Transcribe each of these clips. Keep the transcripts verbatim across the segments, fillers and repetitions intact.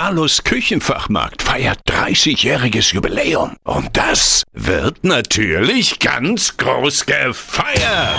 Carlos Küchenfachmarkt feiert dreißigjähriges Jubiläum. Und das wird natürlich ganz groß gefeiert.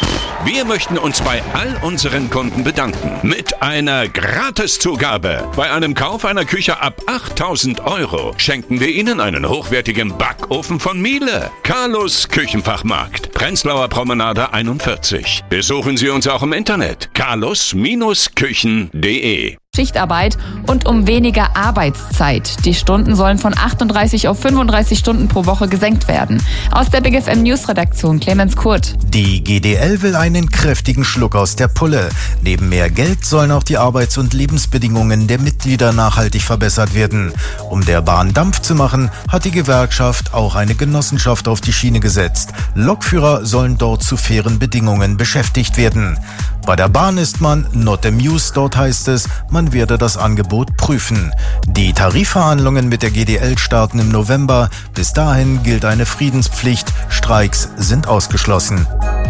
Wir möchten uns bei all unseren Kunden bedanken mit einer Gratiszugabe. Bei einem Kauf einer Küche ab achttausend Euro schenken wir Ihnen einen hochwertigen Backofen von Miele. Carlos Küchenfachmarkt, Prenzlauer Promenade einundvierzig. Besuchen Sie uns auch im Internet carlos Küchen punkt de. Schichtarbeit und um weniger Arbeitszeit. Die Stunden sollen von achtunddreißig auf fünfunddreißig Stunden pro Woche gesenkt werden. Aus der Big F M News Redaktion Clemens Kurt. Die G D L will einen kräftigen Schluck aus der Pulle. Neben mehr Geld sollen auch die Arbeits- und Lebensbedingungen der Mitglieder nachhaltig verbessert werden. Um der Bahn Dampf zu machen, hat die Gewerkschaft auch eine Genossenschaft auf die Schiene gesetzt. Lokführer sollen dort zu fairen Bedingungen beschäftigt werden. Bei der Bahn ist man not amused, dort heißt es, man werde das Angebot prüfen. Die Tarifverhandlungen mit der G D L starten im November. Bis dahin gilt eine Friedenspflicht. Streiks sind ausgeschlossen.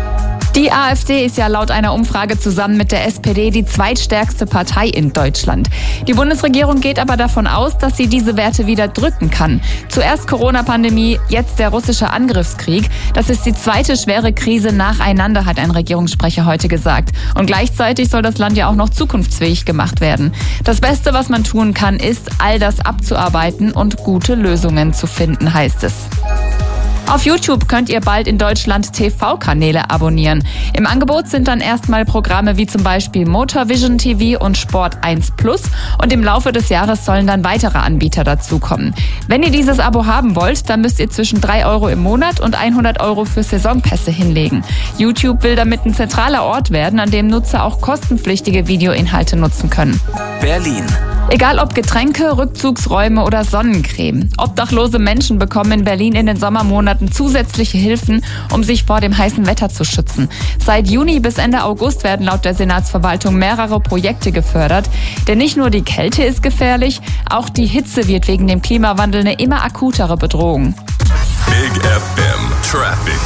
Die AfD ist ja laut einer Umfrage zusammen mit der S P D die zweitstärkste Partei in Deutschland. Die Bundesregierung geht aber davon aus, dass sie diese Werte wieder drücken kann. Zuerst Corona-Pandemie, jetzt der russische Angriffskrieg. Das ist die zweite schwere Krise nacheinander, hat ein Regierungssprecher heute gesagt. Und gleichzeitig soll das Land ja auch noch zukunftsfähig gemacht werden. Das Beste, was man tun kann, ist, all das abzuarbeiten und gute Lösungen zu finden, heißt es. Auf YouTube könnt ihr bald in Deutschland T V-Kanäle abonnieren. Im Angebot sind dann erstmal Programme wie zum Beispiel Motorvision T V und Sport eins Plus und im Laufe des Jahres sollen dann weitere Anbieter dazukommen. Wenn ihr dieses Abo haben wollt, dann müsst ihr zwischen drei Euro im Monat und hundert Euro für Saisonpässe hinlegen. YouTube will damit ein zentraler Ort werden, an dem Nutzer auch kostenpflichtige Videoinhalte nutzen können. Berlin. Egal ob Getränke, Rückzugsräume oder Sonnencreme. Obdachlose Menschen bekommen in Berlin in den Sommermonaten zusätzliche Hilfen, um sich vor dem heißen Wetter zu schützen. Seit Juni bis Ende August werden laut der Senatsverwaltung mehrere Projekte gefördert. Denn nicht nur die Kälte ist gefährlich, auch die Hitze wird wegen dem Klimawandel eine immer akutere Bedrohung. Big F M Traffic.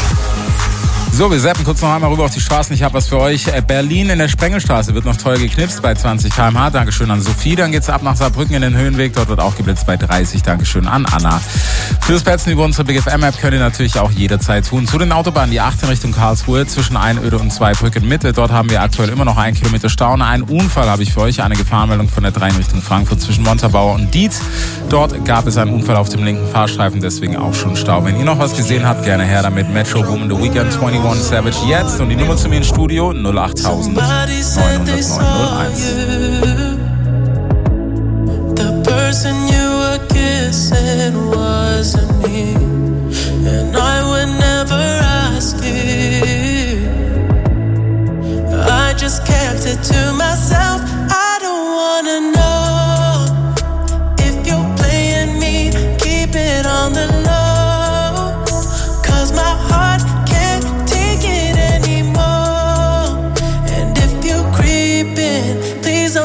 So, wir zappen kurz noch einmal rüber auf die Straßen. Ich habe was für euch. Berlin in der Sprengelstraße wird noch teuer geknipst bei zwanzig Kilometer pro Stunde. Dankeschön an Sophie. Dann geht's ab nach Saarbrücken in den Höhenweg. Dort wird auch geblitzt bei dreißig. Dankeschön an Anna. Fürs Petzen über unsere Big F M App könnt ihr natürlich auch jederzeit tun. Zu den Autobahnen, die acht in Richtung Karlsruhe zwischen Einöde und Zweibrücken Mitte. Dort haben wir aktuell immer noch einen Kilometer Stau. Ein Unfall habe ich für euch. Eine Gefahrenmeldung von der drei in Richtung Frankfurt zwischen Montabaur und Dietz. Dort gab es einen Unfall auf dem linken Fahrstreifen. Deswegen auch schon Stau. Wenn ihr noch was gesehen habt, gerne her damit. Metro Boom in the Weekend, einundzwanzig Savage jetzt. Und die Nummer zu mir ins Studio null acht null acht neun null neun null eins. The person you were kissing wasn't me, and I would never ask you. I just kept it to myself. I don't wanna know if you're playing me. Keep it on the low, 'cause my heart can't take it anymore. And if you're creeping, please don't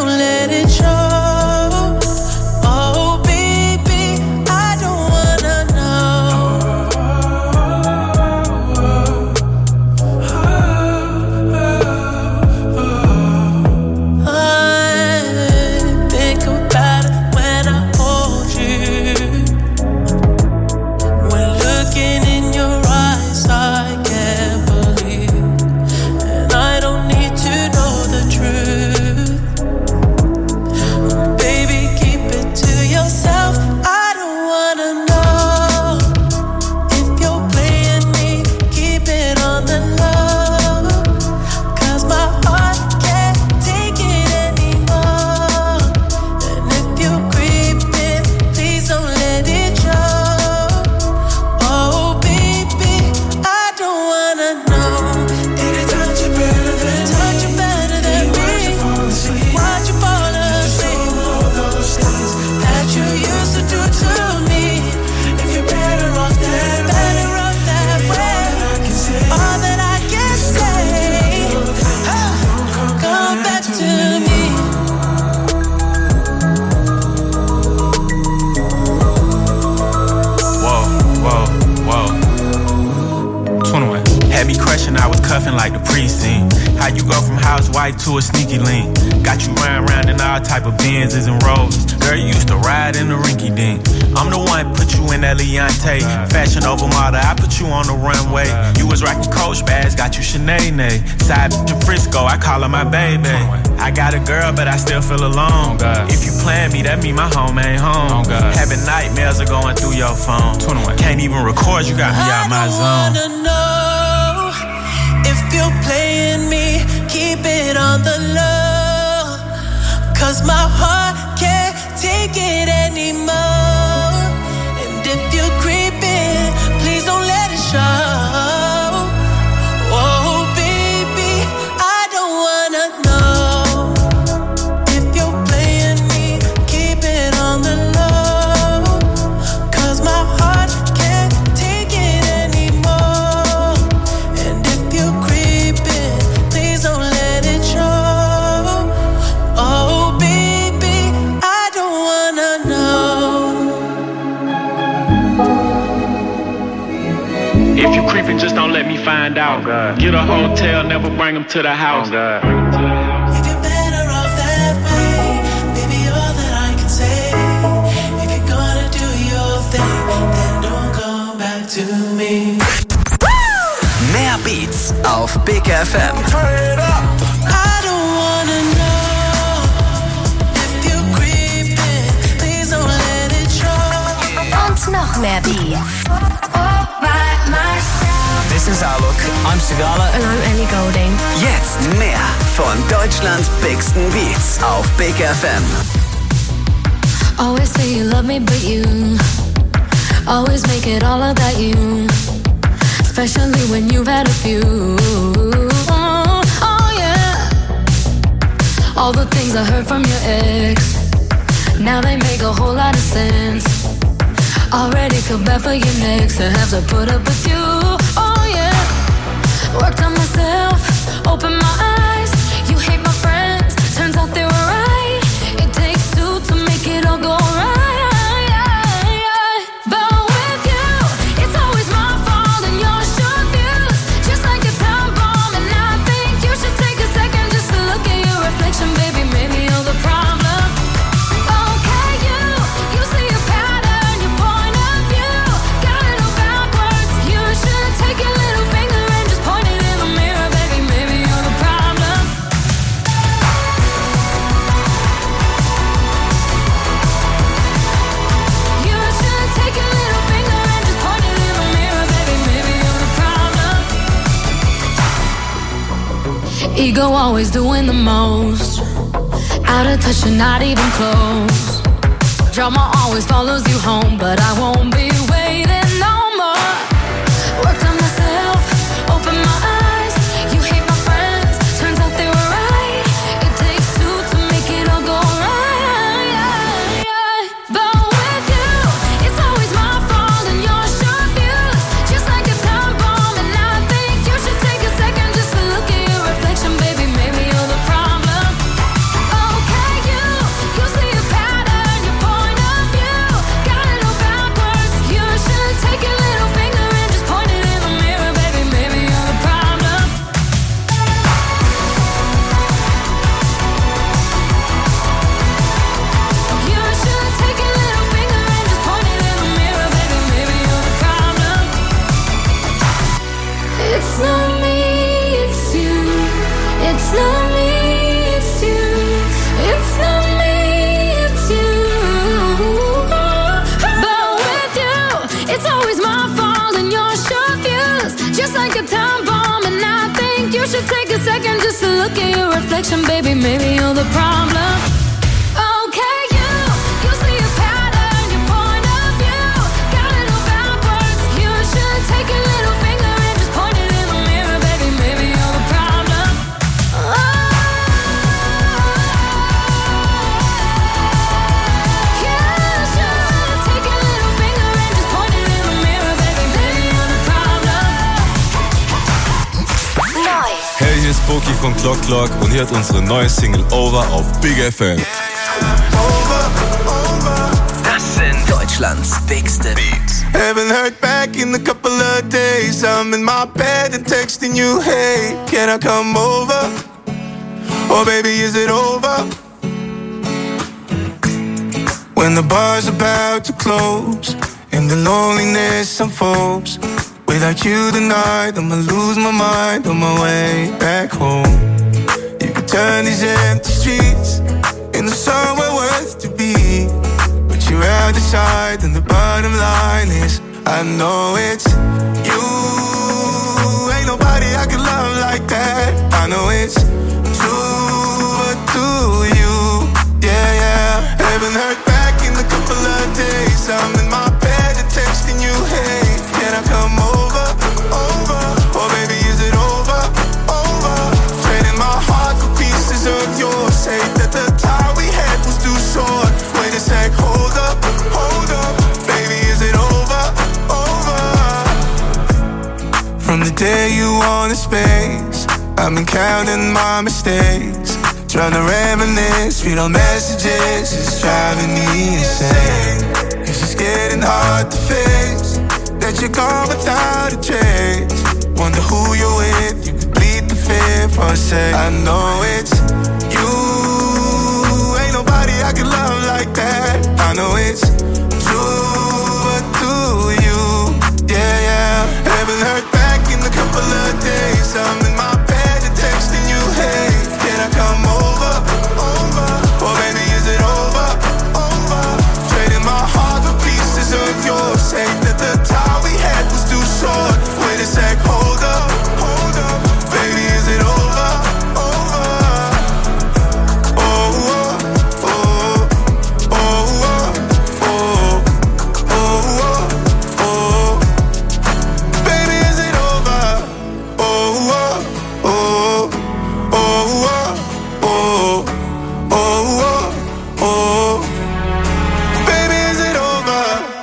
wife to a sneaky link. Got you round round in all type of Benzes and Rolls. Girl, you used to ride in the rinky dink. I'm the one put you in that Leontay. Fashion over model, I put you on the runway. You was rocking Coach bags, got you Sinead. Side bitch in Frisco, I call her my baby. I got a girl, but I still feel alone. If you plan me, that mean my home ain't home. Having nightmares are going through your phone. Can't even record, you got me out my zone. I don't wanna know if you're playing me, keep it on the low. Cause my heart can't take it anymore. And if you're creeping, please don't let it show. Oh baby, I don't wanna know if you're playing me, keep it on the low. Cause my heart can't take it anymore. And if you're creeping, please don't let it show. Oh baby, I don't wanna know. If you creeping, just don't let me find out. Get a hotel, never bring them to the house. If you're better off that way, baby, all that I can say. If you're gonna do your thing, then don't come back to me. Mehr Beats auf Big F M. I don't wanna know if you're creeping, please don't let it show. Und noch mehr Beats. All by myself. This is Alok. I'm Sigala. And I'm Ellie Goulding. Jetzt mehr von Deutschlands bigsten Beats auf Big F M. Always say you love me, but you always make it all about you. Especially when you've had a few. Oh, oh yeah. All the things I heard from your ex, now they make a whole lot of sense. Already feel bad for you next to have to put up with you. Oh yeah. Worked on myself, opened my eyes. You hate my friends, turns out they were right. It takes two to make it all go right. But with you, it's always my fault and your short views. Just like a time bomb, and I think you should take a second just to look at your reflection, baby. Maybe you're the problem. Okay, you, you see a pattern, your point of view. Got it all backwards. You should take your little finger and just point it in the mirror, baby. Maybe you're the problem. You should take your little finger and just point it in the mirror, baby. Maybe you're the problem. Ego always doing the most. Out of touch and not even close. Drama always follows you home, but I won't be waiting no more. Worked on myself, opened my eyes. You hate my friends, turns out they were right. It takes two to make it all go right. But with you, it's always my fault and your short views. Just like a time bomb, and I think you should take a second just to look at your reflection, baby. Maybe you're the problem. Okay, you, you see a pattern, your point of view. Got it all backwards. You should take your little finger and just point it in the mirror, baby. Maybe you're the problem. You should take your little finger and just point it in the mirror, baby. Maybe you're the problem. It's not me, it's you. It's not me, it's you. It's not me, it's you. But with you, it's always my fault and your short views. Just like a time bomb, and I think you should take a second just to look at your reflection, baby. Maybe you're the problem. Okay, you, you see a pattern, your point of view. Got it all backwards. You should take your little finger and just point it in the mirror, baby. Maybe you're the problem. Oh. You should take your little finger and just point it in the mirror, baby. Maybe you're the problem. Neu. Hey, hier ist Boki von Clock Clock und hier hat unsere neue Single Over auf Big F M. Das sind Deutschlands bigste Beats. Haven't heard back in a couple of days. I'm in my bed and texting you, hey, can I come over? Oh baby, is it over? When the bar's about to close and the loneliness unfolds, without you tonight, I'ma lose my mind on my way back home. You could turn these empty streets into somewhere worth to be, but you're out the side and the bottom line is I know it's you. Ain't nobody I can love like that. I know it's true, but do you? Yeah, yeah. Haven't heard back in a couple of days. I'm in my bed and texting you, hey, can I come over? Over. Oh baby, is it over? Over. Trading my heart for pieces of yours. Say that the time we had was too short. Wait a sec, hold up, hold up. Baby, is it over? Over. From the day you wanted space, I've been counting my mistakes. Trying to reminisce, read all messages, it's driving me insane. It's just getting hard to face that you're gone without a trace. Wonder who you're with, you could bleed the fear for a sec. I know it's you. Ain't nobody I can love like that. I know it's true, but do you? Yeah, yeah. Haven't heard back in a couple of days. I'm in my bed and texting you, hey, can I come over? Over. Oh baby, is it over? Over. Trading my heart for pieces of yours. Say that the time we had was too short. Wait a sec, hold up, hold up. Baby, is it over? Over. Oh, oh, oh, oh, oh, oh, oh, oh. Baby, is it over? Oh, oh, oh, oh, oh, oh, oh, oh. Baby, is it over?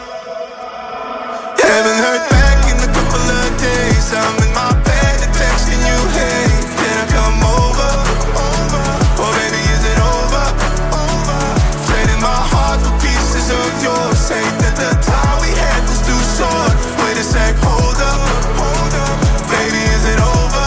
Haven't heard back in a couple of days. I'm in my bed and texting you, hey, can I come over? Over. Oh baby, is it over? Over. Trading my heart for pieces of yours. Say that the time we had was too short. Wait a sec, hold up, hold up. Baby, is it over?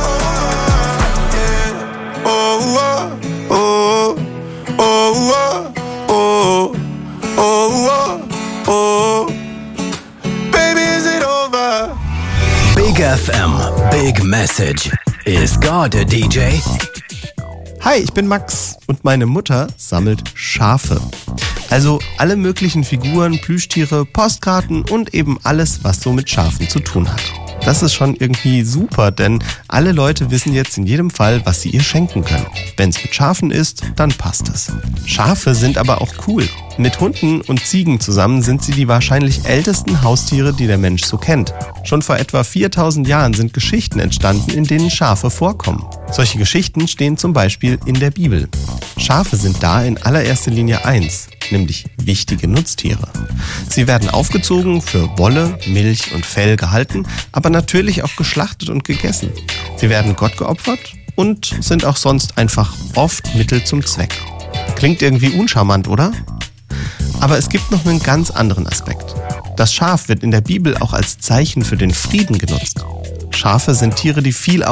Yeah. Oh, oh, oh, oh, oh, oh, oh, oh. Baby, is it over? Big F M, Big Message. Is God a D J? Hi, ich bin Max und meine Mutter sammelt Schafe. Also alle möglichen Figuren, Plüschtiere, Postkarten und eben alles, was so mit Schafen zu tun hat. Das ist schon irgendwie super, denn alle Leute wissen jetzt in jedem Fall, was sie ihr schenken können. Wenn es mit Schafen ist, dann passt es. Schafe sind aber auch cool. Mit Hunden und Ziegen zusammen sind sie die wahrscheinlich ältesten Haustiere, die der Mensch so kennt. Schon vor etwa viertausend Jahren sind Geschichten entstanden, in denen Schafe vorkommen. Solche Geschichten stehen zum Beispiel in der Bibel. Schafe sind da in allererster Linie eins, nämlich wichtige Nutztiere. Sie werden aufgezogen, für Wolle, Milch und Fell gehalten, aber natürlich auch geschlachtet und gegessen. Sie werden Gott geopfert und sind auch sonst einfach oft Mittel zum Zweck. Klingt irgendwie uncharmant, oder? Aber es gibt noch einen ganz anderen Aspekt. Das Schaf wird in der Bibel auch als Zeichen für den Frieden genutzt. Schafe sind Tiere, die viel